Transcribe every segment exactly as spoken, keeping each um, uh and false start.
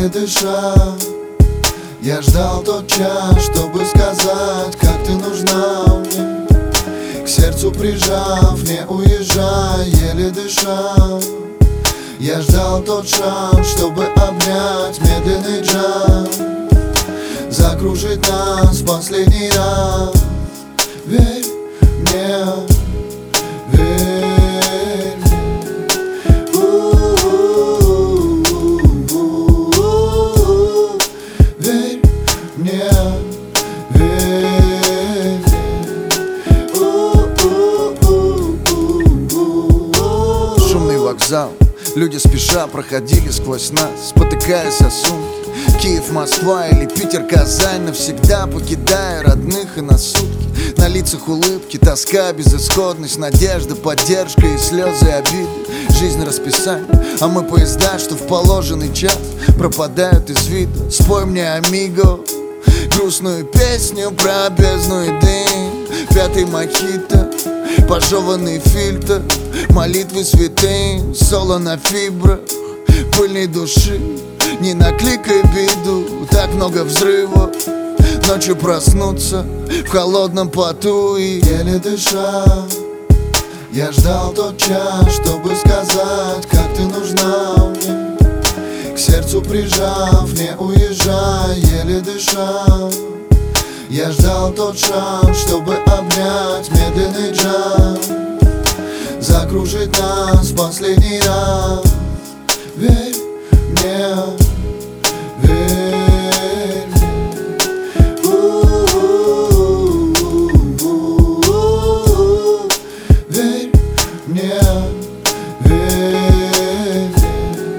еле дыша. Я ждал тот час, чтобы сказать, как ты нужна мне. К сердцу прижав, не уезжай, еле дыша. Я ждал тот шанс, чтобы обнять медленный джаз, закружить нас в последний раз. Верь мне, верь мне. У-у-у-у-у. Верь мне, верь мне. У-у-у-у-у. Шумный вокзал, люди спеша проходили сквозь нас, спотыкаясь о сумки. Киев, Москва или Питер, Казань, навсегда покидая родных и на сутки. На лицах улыбки, тоска, безысходность, надежда, поддержка и слезы обиды. Жизнь расписание, а мы поезда, что в положенный час пропадают из виду. Спой мне, амиго, грустную песню про бездну и дым. Пятый мохито, пожеванный фильтр, молитвы святым, соло на фибрах пыльной души. Не накликай беду, так много взрывов. Ночью проснуться в холодном поту и еле дыша. Я ждал тот час, чтобы сказать, как ты нужна мне. К сердцу прижав, не уезжай, еле дыша. Я ждал тот шанс, чтобы обнять медленный джаз, закружить нас в последний раз. Верь мне, верь мне. У-у-у-у-у. Верь мне, верь мне.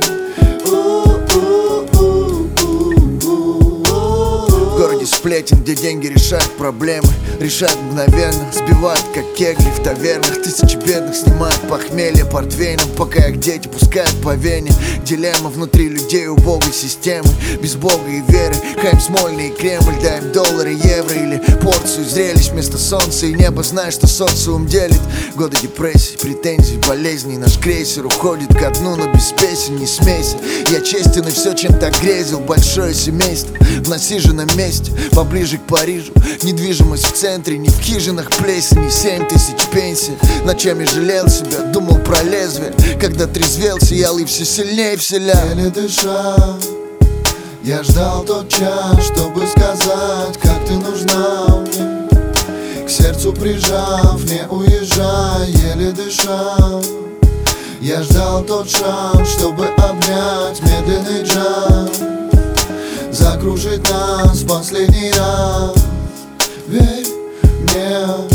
У-у-у-у-у. в городе сплетен, где деньги решают проблемы, решают мгновенно, сбивают как кегли в тавернах. Тысячи бедных снимают похмелье портвейном, пока их дети пускают по вене. Дилемма внутри людей убогой системы, без бога и веры. Хайм Смольный и Кремль, дай им доллары, евро или порцию зрелищ вместо солнца и неба. Знаешь, что социум делит. Годы депрессий, претензий, болезней. Наш крейсер уходит ко дну, но без песен не смейся. Я честен и все чем-то грезил. Большое семейство в насиженном месте, поближе к Парижу. Недвижимость в центре, не в хижинах плесени. Семь тысяч пенсий. Ночами жалел себя, думал про лезвие. Когда трезвел, сиял и все сильнее вселял. Еле дыша. Я ждал тот час, чтобы сказать, как ты нужна мне. К сердцу прижав, не уезжай, еле дыша. Я ждал тот шанс, чтобы обнять медленный джаз, закружить нас в последний раз. Верь мне.